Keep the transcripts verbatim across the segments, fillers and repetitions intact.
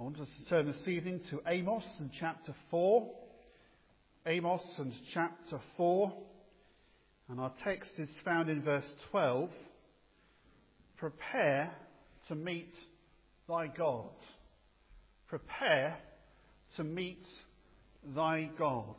want us to turn this evening to Amos and chapter four. Amos and chapter four. And our text is found in verse twelve. Prepare to meet thy God. Prepare to meet thy God.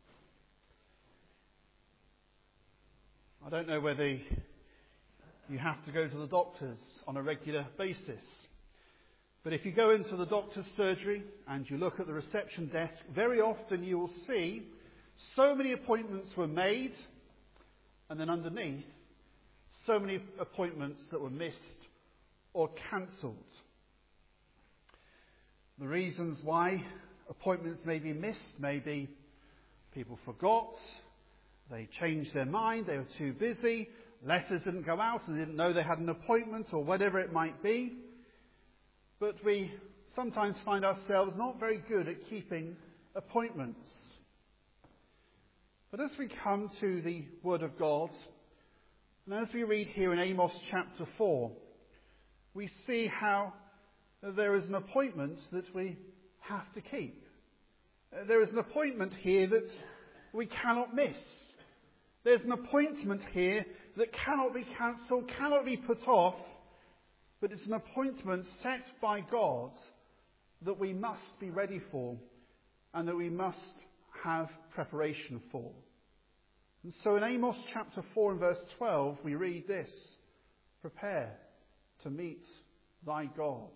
I don't know whether you have to go to the doctors on a regular basis. But if you go into the doctor's surgery and you look at the reception desk, very often you will see so many appointments were made, and then underneath, so many appointments that were missed or cancelled. The reasons why appointments may be missed may be people forgot, they changed their mind, they were too busy, letters didn't go out and they didn't know they had an appointment, or whatever it might be. But we sometimes find ourselves not very good at keeping appointments. But as we come to the Word of God, and as we read here in Amos chapter four, we see how there is an appointment that we have to keep. There is an appointment here that we cannot miss. There's an appointment here that cannot be cancelled, cannot be put off, but it's an appointment set by God that we must be ready for and that we must have preparation for. And so in Amos chapter four and verse twelve we read this: prepare to meet thy God.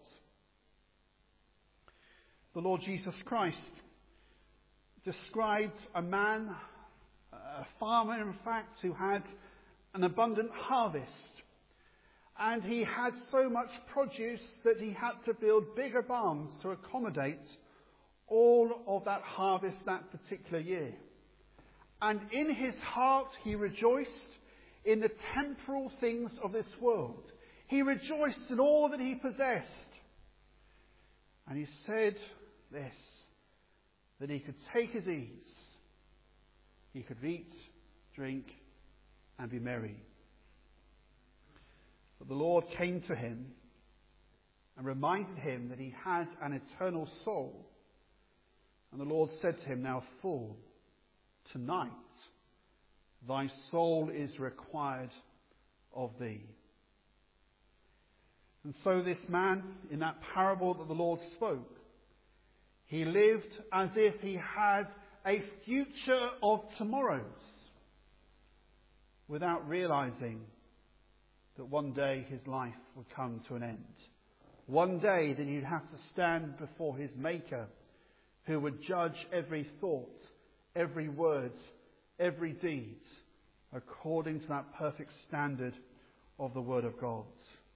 The Lord Jesus Christ described a man, a farmer in fact, who had an abundant harvest. And he had so much produce that he had to build bigger barns to accommodate all of that harvest that particular year. And in his heart he rejoiced in the temporal things of this world. He rejoiced in all that he possessed. And he said this, that he could take his ease. He could eat, drink, and be merry. But the Lord came to him and reminded him that he had an eternal soul. And the Lord said to him, now fool, tonight thy soul is required of thee. And so this man, in that parable that the Lord spoke, he lived as if he had a future of tomorrows, without realizing that one day his life would come to an end. One day that he'd have to stand before his Maker, who would judge every thought, every word, every deed, according to that perfect standard of the Word of God.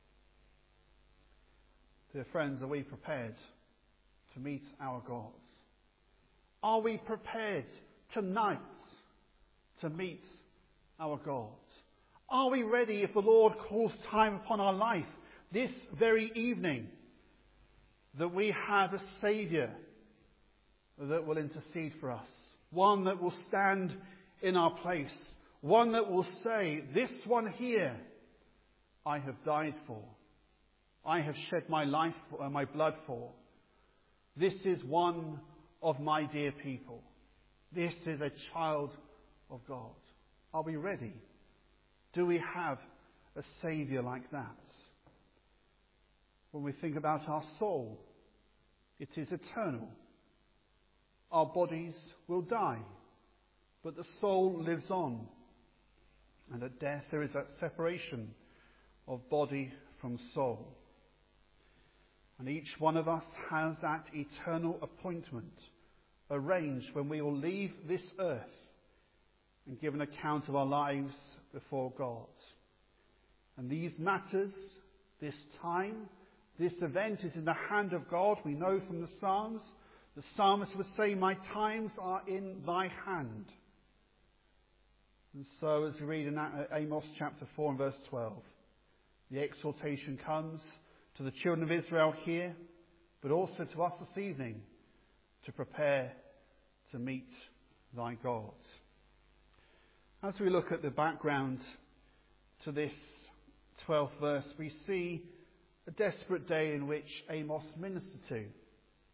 Dear friends, are we prepared to meet our God? Are we prepared tonight to meet our God? Are we ready if the Lord calls time upon our life this very evening, that we have a Saviour that will intercede for us, one that will stand in our place, one that will say, this one here I have died for, I have shed my life, uh, my blood for. This is one of my dear people. This is a child of God. Are we ready? Do we have a Saviour like that? When we think about our soul, it is eternal. Our bodies will die, but the soul lives on. And at death there is that separation of body from soul. And each one of us has that eternal appointment arranged when we will leave this earth and give an account of our lives before God. And these matters, this time, this event is in the hand of God. We know from the Psalms, the psalmist would say, my times are in thy hand. And so as we read in Amos chapter four and verse twelve, the exhortation comes to the children of Israel here, but also to us this evening, to prepare to meet thy God. As we look at the background to this twelfth verse, we see a desperate day in which Amos ministered to.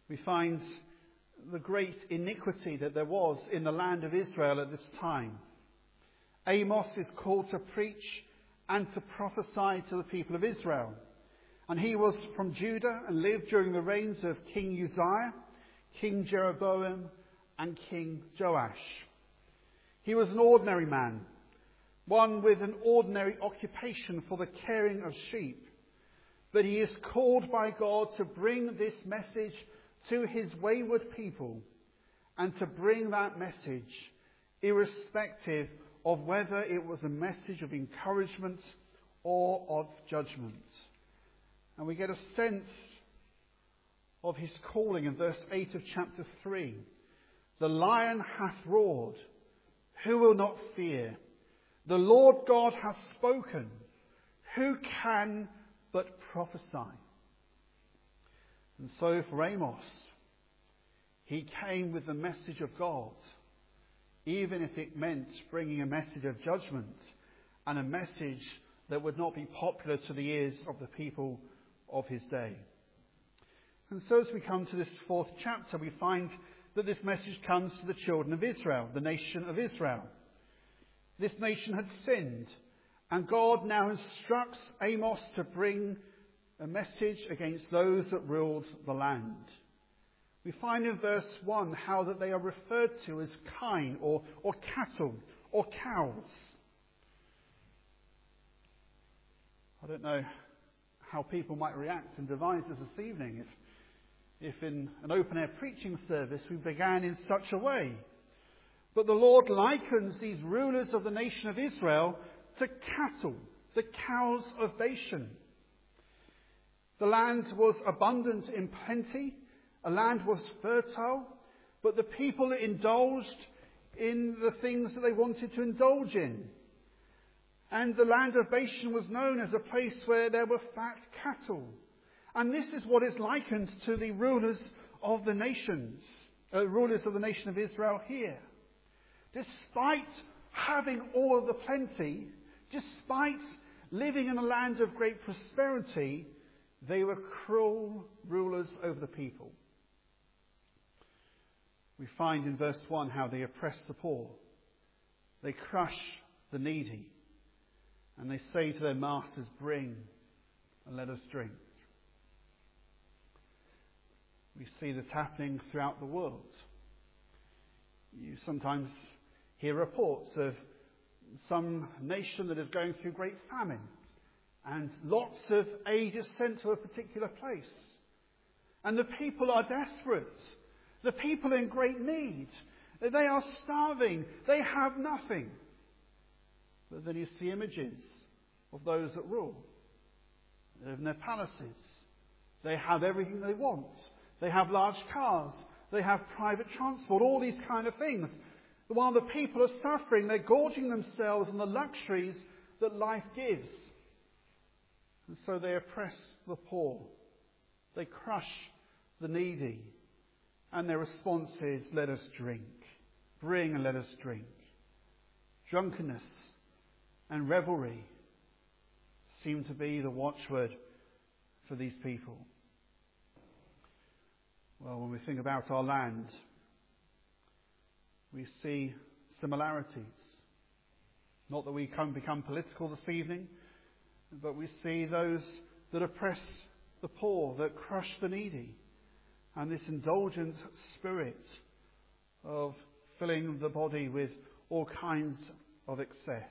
We find the great iniquity that there was in the land of Israel at this time. Amos is called to preach and to prophesy to the people of Israel. And he was from Judah and lived during the reigns of King Uzziah, King Jeroboam, and King Joash. He was an ordinary man, one with an ordinary occupation for the caring of sheep. But he is called by God to bring this message to his wayward people, and to bring that message irrespective of whether it was a message of encouragement or of judgment. And we get a sense of his calling in verse eight of chapter three. The lion hath roared, who will not fear? The Lord God hath spoken, who can but prophesy? And so for Amos, he came with the message of God, even if it meant bringing a message of judgment and a message that would not be popular to the ears of the people of his day. And so as we come to this fourth chapter, we find that this message comes to the children of Israel, the nation of Israel. This nation had sinned, and God now instructs Amos to bring a message against those that ruled the land. We find in verse one how that they are referred to as kine, or, or cattle, or cows. I don't know how people might react and devise this this evening if, if in an open-air preaching service we began in such a way. But the Lord likens these rulers of the nation of Israel to cattle, the cows of Bashan. The land was abundant in plenty. A land was fertile. But the people indulged in the things that they wanted to indulge in. And the land of Bashan was known as a place where there were fat cattle. And this is what is likened to the rulers of the nations, uh, rulers of the nation of Israel here. Despite having all of the plenty, despite living in a land of great prosperity, they were cruel rulers over the people. We find in verse one how they oppress the poor. They crush the needy. And they say to their masters, bring and let us drink. We see this happening throughout the world. You sometimes hear reports of some nation that is going through great famine. And lots of aid is sent to a particular place. And the people are desperate. The people are in great need. They are starving. They have nothing. But then you see images of those that rule. They live in their palaces. They have everything they want. They have large cars. They have private transport. All these kind of things. While the people are suffering, they're gorging themselves on the luxuries that life gives. And so they oppress the poor. They crush the needy. And their response is, let us drink. Bring and let us drink. Drunkenness and revelry seem to be the watchword for these people. Well, when we think about our land, we see similarities. Not that we can become political this evening, but we see those that oppress the poor, that crush the needy, and this indulgent spirit of filling the body with all kinds of excess.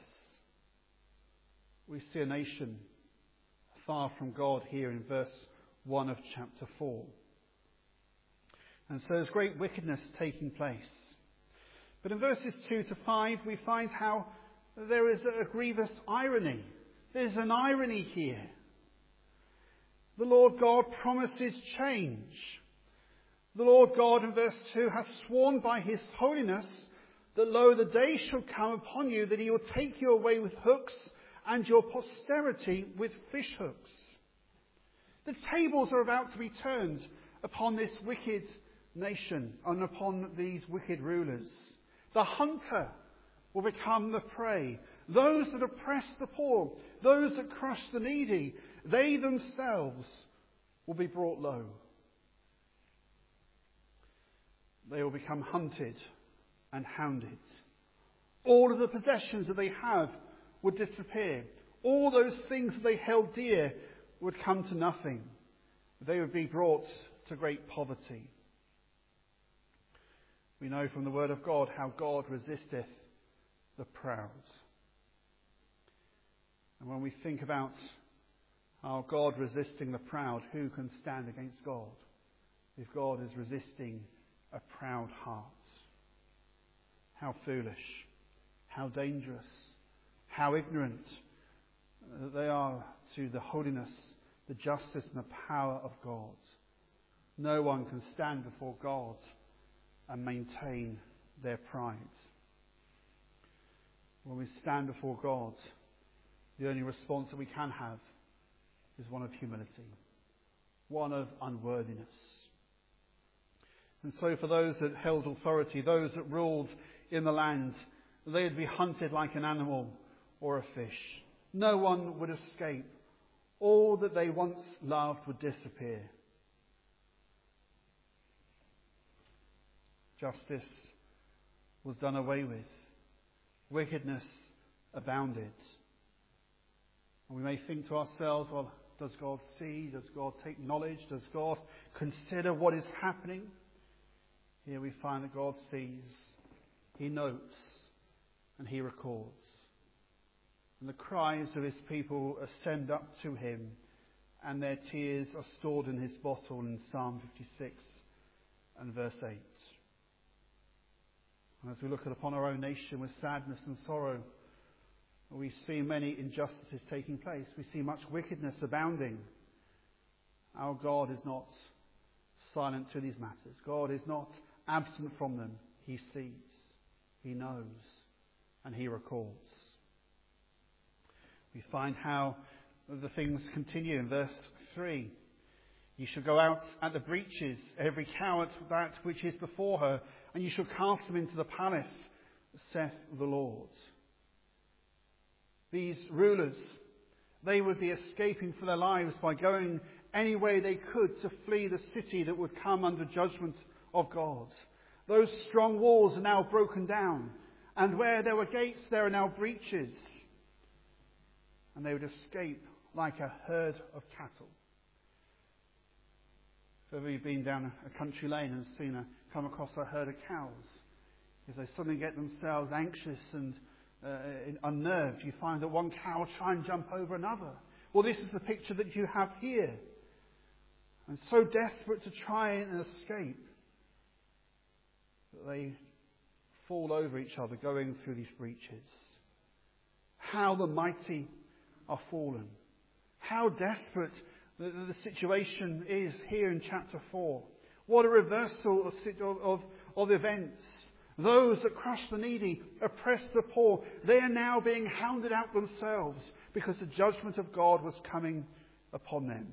We see a nation far from God here in verse one of chapter four. And so there's great wickedness taking place. But in verses two to five we find how there is a grievous irony. There's an irony here. The Lord God promises change. The Lord God in verse two has sworn by his holiness that lo, the day shall come upon you that he will take you away with hooks and your posterity with fish hooks. The tables are about to be turned upon this wicked nation and upon these wicked rulers. The hunter will become the prey. Those that oppress the poor, those that crush the needy, they themselves will be brought low. they will become hunted and hounded. All of the possessions that they have would disappear. All those things that they held dear would come to nothing. They would be brought to great poverty. We know from the word of God how God resisteth the proud. And when we think about how God resisting the proud, who can stand against God if God is resisting a proud heart? How foolish, how dangerous, how ignorant they are to the holiness, the justice and the power of God. No one can stand before God and maintain their pride. When we stand before God, the only response that we can have is one of humility, one of unworthiness. And so for those that held authority, those that ruled in the land, they would be hunted like an animal or a fish. No one would escape. All that they once loved would disappear. Justice was done away with. Wickedness abounded. And we may think to ourselves, well, does God see? Does God take knowledge? Does God consider what is happening? Here we find that God sees, He notes, and He records. And the cries of His people ascend up to Him, and their tears are stored in His bottle in Psalm fifty-six and verse eight. And as we look upon our own nation with sadness and sorrow, we see many injustices taking place. We see much wickedness abounding. Our God is not silent to these matters. God is not absent from them. He sees, He knows, and He records. We find how the things continue in verse three. You shall go out at the breaches, every cow at that which is before her, and you shall cast them into the palace, saith the Lord. These rulers, they would be escaping for their lives by going any way they could to flee the city that would come under judgment of God. Those strong walls are now broken down, and where there were gates, there are now breaches. And they would escape like a herd of cattle. If ever you've been down a country lane and seen a, come across a herd of cows, if they suddenly get themselves anxious and uh, unnerved, you find that one cow will try and jump over another. Well, this is the picture that you have here. And so desperate to try and escape that they fall over each other going through these breaches. How the mighty are fallen. How desperate the, the situation is here in chapter four. What a reversal of, of, of events. Those that crush the needy, oppress the poor, they are now being hounded out themselves because the judgment of God was coming upon them.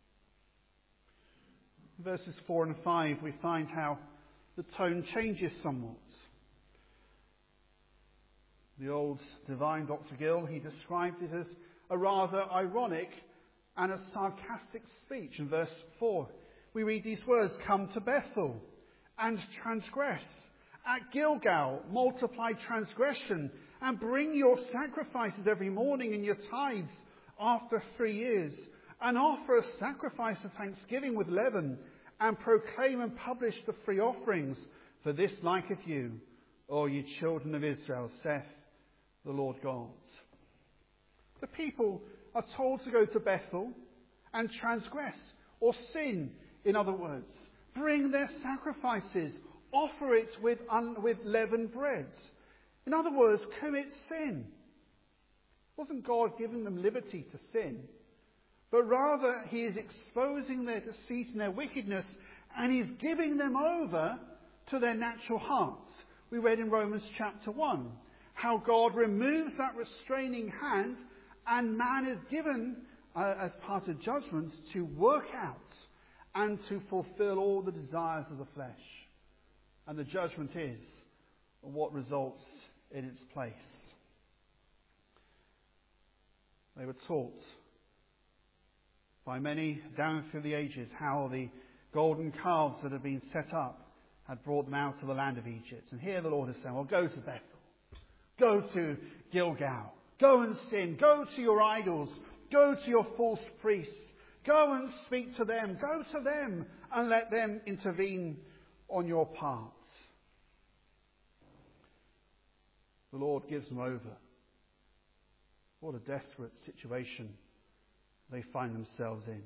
In verses four and five we find how the tone changes somewhat. The old divine Doctor Gill, he described it as a rather ironic and a sarcastic speech. In verse four, we read these words, come to Bethel and transgress. At Gilgal, multiply transgression and bring your sacrifices every morning and your tithes after three years. And offer a sacrifice of thanksgiving with leaven and proclaim and publish the free offerings. For this liketh you, O ye children of Israel, saith the Lord God. The people are told to go to Bethel and transgress, or sin, in other words. Bring their sacrifices, offer it with, un, with leavened bread. In other words, commit sin. Wasn't God giving them liberty to sin? But rather, He is exposing their deceit and their wickedness, and He's giving them over to their natural hearts. We read in Romans chapter one how God removes that restraining hand, and man is given, uh, as part of judgment, to work out and to fulfill all the desires of the flesh. And the judgment is what results in its place. They were taught by many down through the ages how the golden calves that have been set up had brought them out of the land of Egypt. And here the Lord is saying, well, go to Bethel. Go to Gilgal. Go and sin. Go to your idols. Go to your false priests. Go and speak to them. Go to them and let them intervene on your part. The Lord gives them over. What a desperate situation they find themselves in.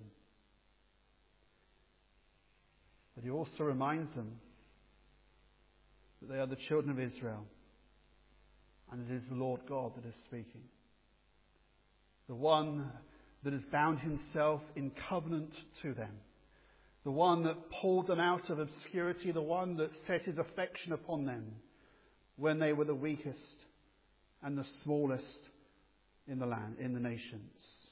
But he also reminds them that they are the children of Israel, and it is the Lord God that is speaking. The one that has bound himself in covenant to them. The one that pulled them out of obscurity. The one that set his affection upon them when they were the weakest and the smallest in the land, in the nations.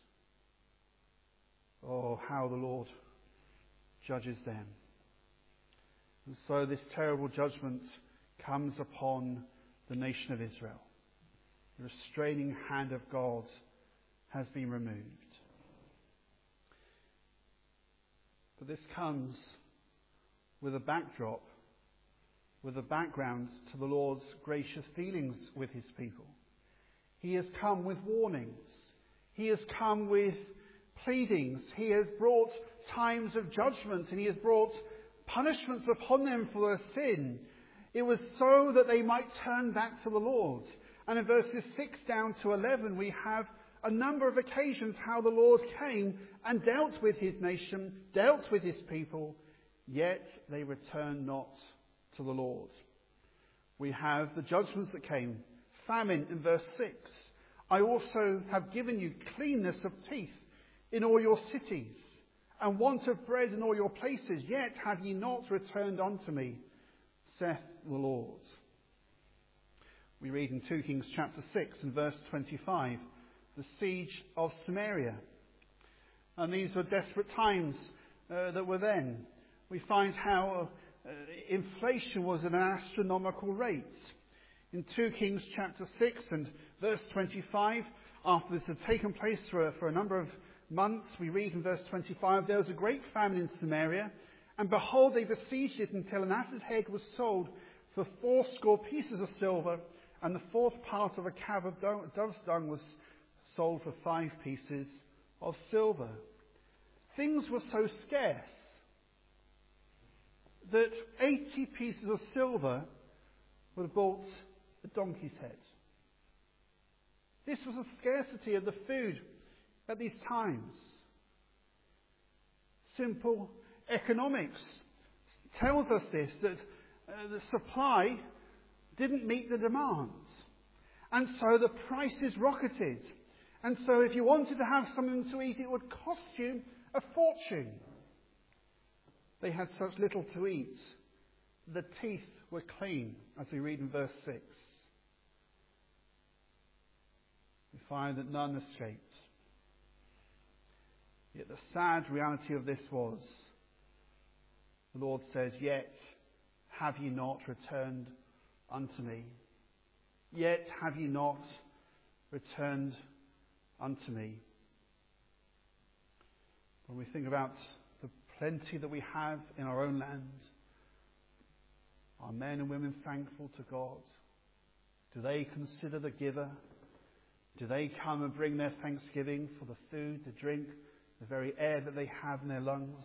Oh, how the Lord judges them. And so this terrible judgment comes upon the nation of Israel. The restraining hand of God has been removed. But this comes with a backdrop, with a background to the Lord's gracious dealings with his people. He has come with warnings. He has come with pleadings. He has brought times of judgment, and he has brought punishments upon them for their sin. It was so that they might turn back to the Lord. And in verses six down to eleven, we have a number of occasions how the Lord came and dealt with his nation, dealt with his people, yet they returned not to the Lord. We have the judgments that came. Famine in verse six. I also have given you cleanness of teeth in all your cities, and want of bread in all your places, yet have ye not returned unto me, saith the Lord. We read in two Kings chapter six and verse twenty-five, the siege of Samaria. And these were desperate times uh, that were then. We find how uh, inflation was at an astronomical rate. In two Kings chapter six and verse twenty-five, after this had taken place for a, for a number of months, we read in verse twenty-five, there was a great famine in Samaria, and behold, they besieged it until an ass's head was sold for fourscore pieces of silver, and the fourth part of a cab of dove's dung was sold for five pieces of silver. Things were so scarce that eighty pieces of silver would have bought a donkey's head. This was a scarcity of the food at these times. Simple economics tells us this, that uh, the supply didn't meet the demand. And so the prices rocketed. And so if you wanted to have something to eat, it would cost you a fortune. They had such little to eat. The teeth were clean, as we read in verse six. We find that none escaped. Yet the sad reality of this was, the Lord says, yet have ye not returned unto me. Yet have ye not returned unto me. When we think about the plenty that we have in our own land, are men and women thankful to God? Do they consider the giver? Do they come and bring their thanksgiving for the food, the drink, the very air that they have in their lungs?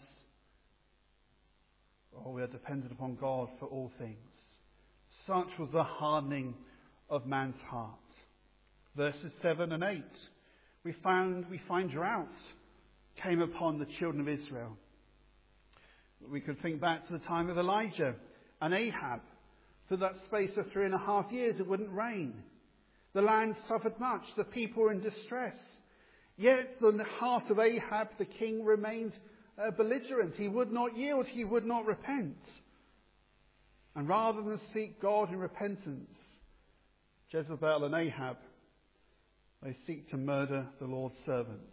Oh, we are dependent upon God for all things. Such was the hardening of man's heart. Verses seven and eight, we found we find drought came upon the children of Israel. We could think back to the time of Elijah and Ahab. For that space of three and a half years it wouldn't rain. The land suffered much. The people were in distress. Yet the heart of Ahab, the king, remained uh, belligerent. He would not yield. He would not repent. And rather than seek God in repentance, Jezebel and Ahab, they seek to murder the Lord's servants.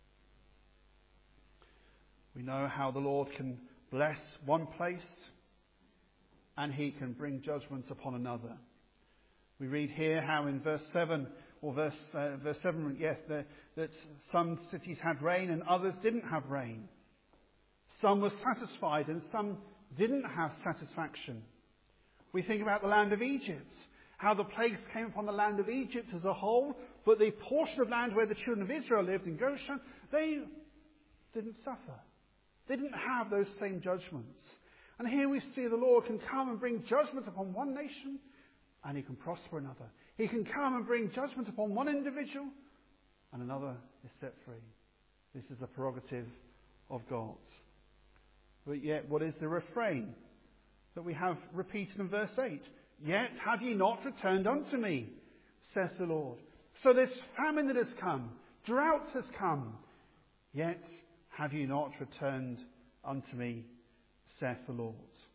We know how the Lord can bless one place and he can bring judgments upon another. We read here how in verse seven, or verse uh, verse seven, yes, the, that some cities had rain and others didn't have rain. Some were satisfied and some didn't have satisfaction. We think about the land of Egypt, how the plagues came upon the land of Egypt as a whole, but the portion of land where the children of Israel lived in Goshen, they didn't suffer. They didn't have those same judgments. And here we see the Lord can come and bring judgment upon one nation, and he can prosper another. He can come and bring judgment upon one individual, and another is set free. This is the prerogative of God. But yet, what is the refrain that we have repeated in verse eight? Yet have ye not returned unto me, saith the Lord. So this famine that has come, drought has come, yet have ye not returned unto me, saith the Lord.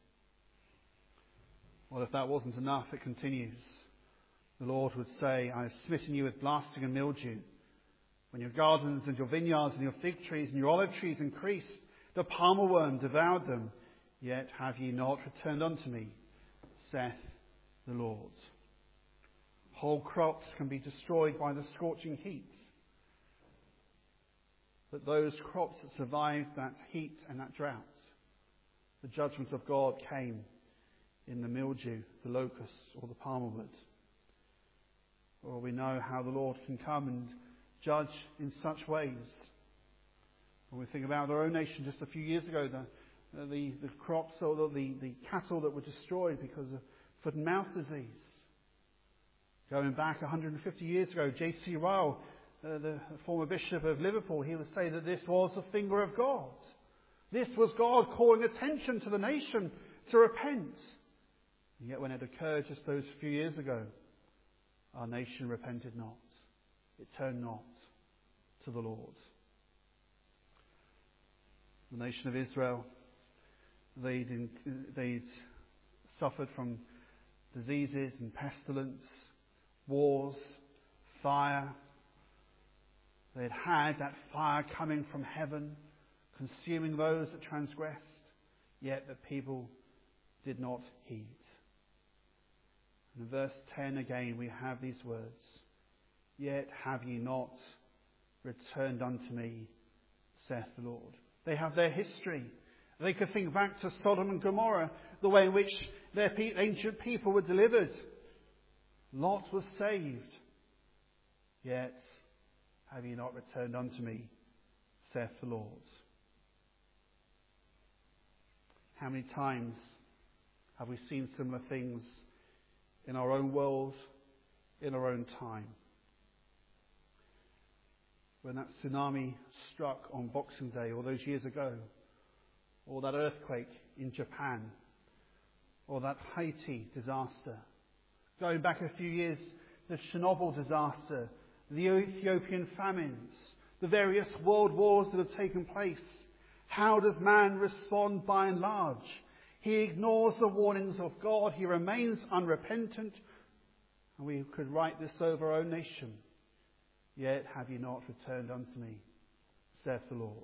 Well, if that wasn't enough, it continues. The Lord would say, I have smitten you with blasting and mildew. When your gardens and your vineyards and your fig trees and your olive trees increased, the palmer worm devoured them. Yet have ye not returned unto me, saith the Lord. Whole crops can be destroyed by the scorching heat. But those crops that survived that heat and that drought, the judgment of God came in the mildew, the locust, or the palmer wood. Or we know how the Lord can come and judge in such ways. When we think about our own nation just a few years ago, the, the, the crops or the, the, the cattle that were destroyed because of foot and mouth disease. Going back one hundred fifty years ago, J C Ryle, uh, the former Bishop of Liverpool, he would say that this was the finger of God. This was God calling attention to the nation to repent. And yet when it occurred just those few years ago, our nation repented not. It turned not to the Lord. The nation of Israel, they'd, they'd suffered from diseases and pestilence, wars, fire. They'd had that fire coming from heaven, consuming those that transgressed, yet the people did not heed. And in verse ten again we have these words, yet have ye not returned unto me, saith the Lord. They have their history. They could think back to Sodom and Gomorrah, the way in which their ancient people were delivered. Lot was saved. Yet have ye not returned unto me, saith the Lord. How many times have we seen similar things in our own world, in our own time? When that tsunami struck on Boxing Day all those years ago, or that earthquake in Japan, or that Haiti disaster. Going back a few years, the Chernobyl disaster, the Ethiopian famines, the various world wars that have taken place. How does man respond by and large? He ignores the warnings of God. He remains unrepentant. And we could write this over our own nation. Yet have ye not returned unto me, saith the Lord.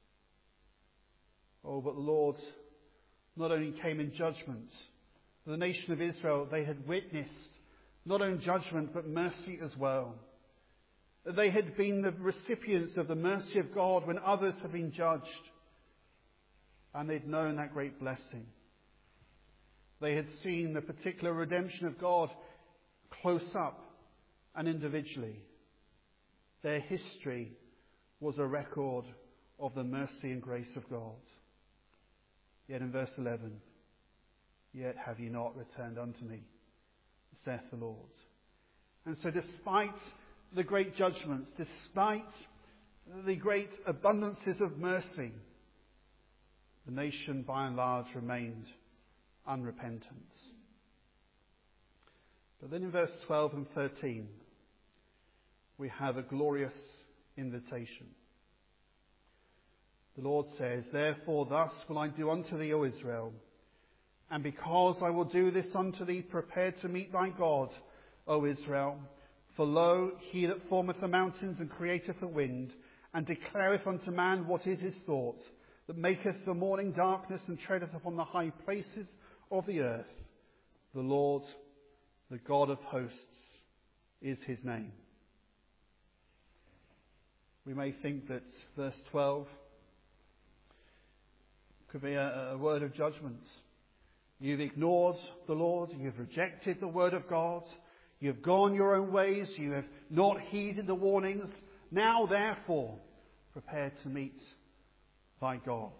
Oh, but the Lord not only came in judgment. The nation of Israel, they had witnessed not only judgment but mercy as well. They had been the recipients of the mercy of God when others had been judged. And they'd known that great blessing. They had seen the particular redemption of God close up and individually. Their history was a record of the mercy and grace of God. Yet in verse eleven, yet have ye not returned unto me, saith the Lord. And so despite the great judgments, despite the great abundances of mercy, the nation by and large remained unrepentant. But then in verse twelve and thirteen, we have a glorious invitation. The Lord says, therefore thus will I do unto thee, O Israel, and because I will do this unto thee, prepare to meet thy God, O Israel. For lo, he that formeth the mountains and createth the wind, and declareth unto man what is his thought, that maketh the morning darkness and treadeth upon the high places of the earth. The Lord, the God of hosts, is his name. We may think that verse twelve Could be a, a word of judgment. You've ignored the Lord. You've rejected the word of God. You've gone your own ways. You have not heeded the warnings. Now, therefore, prepare to meet thy God.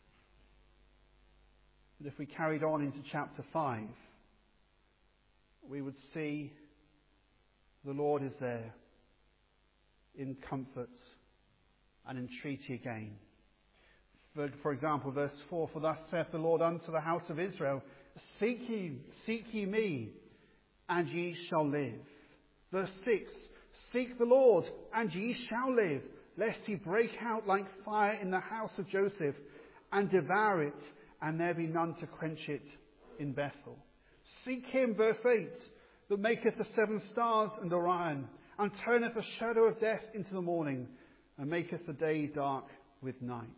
But if we carried on into chapter five, we would see the Lord is there in comfort and entreaty again. For, for example, verse four, for thus saith the Lord unto the house of Israel, Seek ye, seek ye me, and ye shall live. Verse six, Seek the Lord, and ye shall live, lest he break out like fire in the house of Joseph, and devour it, and there be none to quench it in Bethel. Seek him, verse eight, that maketh the seven stars and Orion, and turneth the shadow of death into the morning, and maketh the day dark with night.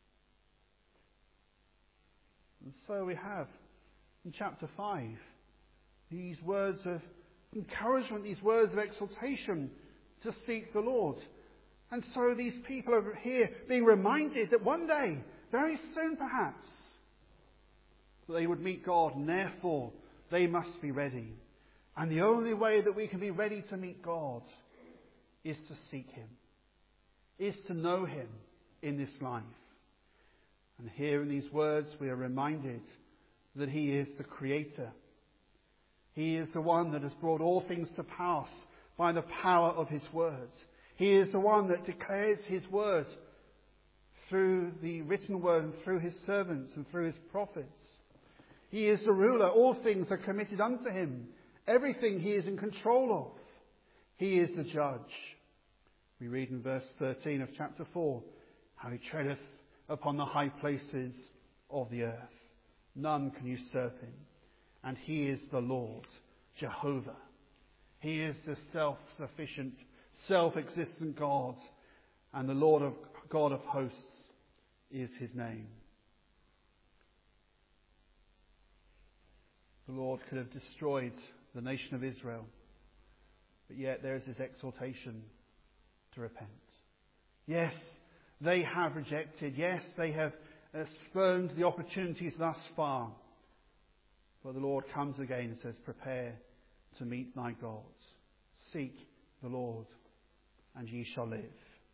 And so we have in chapter five these words of encouragement, these words of exhortation to seek the Lord. And so these people over here being reminded that one day, very soon perhaps, they would meet God, and therefore they must be ready. And the only way that we can be ready to meet God is to seek him, is to know him in this life. And here in these words we are reminded that he is the Creator. He is the one that has brought all things to pass by the power of his word. He is the one that declares his word through the written word and through his servants and through his prophets. He is the ruler. All things are committed unto him. Everything he is in control of. He is the judge. We read in verse thirteen of chapter four how he treadeth upon the high places of the earth. None can usurp him. And he is the Lord, Jehovah. He is the self-sufficient, self-existent God. And the Lord of God of hosts is his name. The Lord could have destroyed the nation of Israel, but yet there is this exhortation to repent. Yes, they have rejected. Yes, they have uh, spurned the opportunities thus far. But the Lord comes again and says, prepare to meet thy God. Seek the Lord, and ye shall live.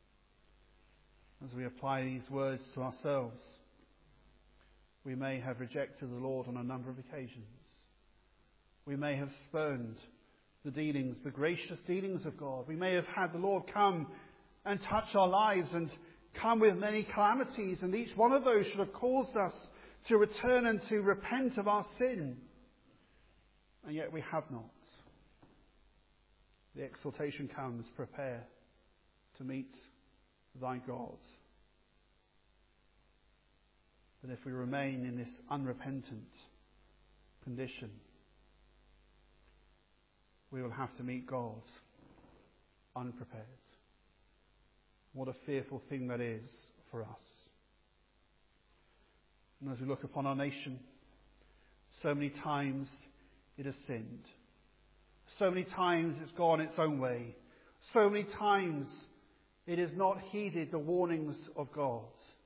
As we apply these words to ourselves, we may have rejected the Lord on a number of occasions. We may have spurned the dealings, the gracious dealings of God. We may have had the Lord come and touch our lives and come with many calamities, and each one of those should have caused us to return and to repent of our sin. And yet we have not. The exhortation comes, prepare to meet thy God. But if we remain in this unrepentant condition, we will have to meet God unprepared. What a fearful thing that is for us. And as we look upon our nation, so many times it has sinned. So many times it's gone its own way. So many times it has not heeded the warnings of God.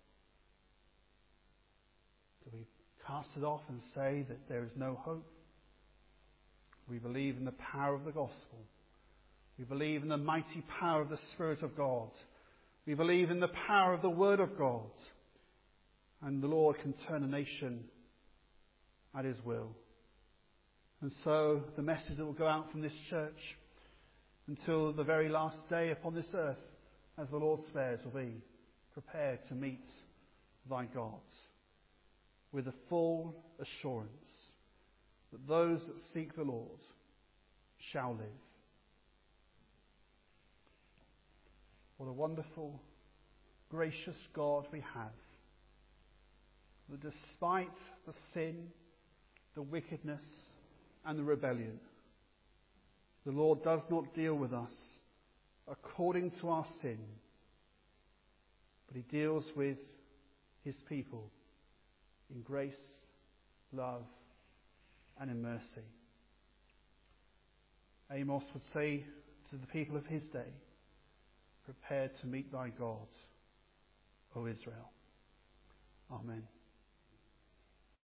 Do we cast it off and say that there is no hope? We believe in the power of the gospel. We believe in the mighty power of the Spirit of God. We believe in the power of the Word of God. And the Lord can turn a nation at his will. And so the message that will go out from this church until the very last day upon this earth, as the Lord spares, will be, prepare to meet thy God with a full assurance that those that seek the Lord shall live. What a wonderful, gracious God we have, that despite the sin, the wickedness, and the rebellion, the Lord does not deal with us according to our sin, but he deals with his people in grace, love, and in mercy. Amos would say to the people of his day, prepare to meet thy God, O Israel. Amen.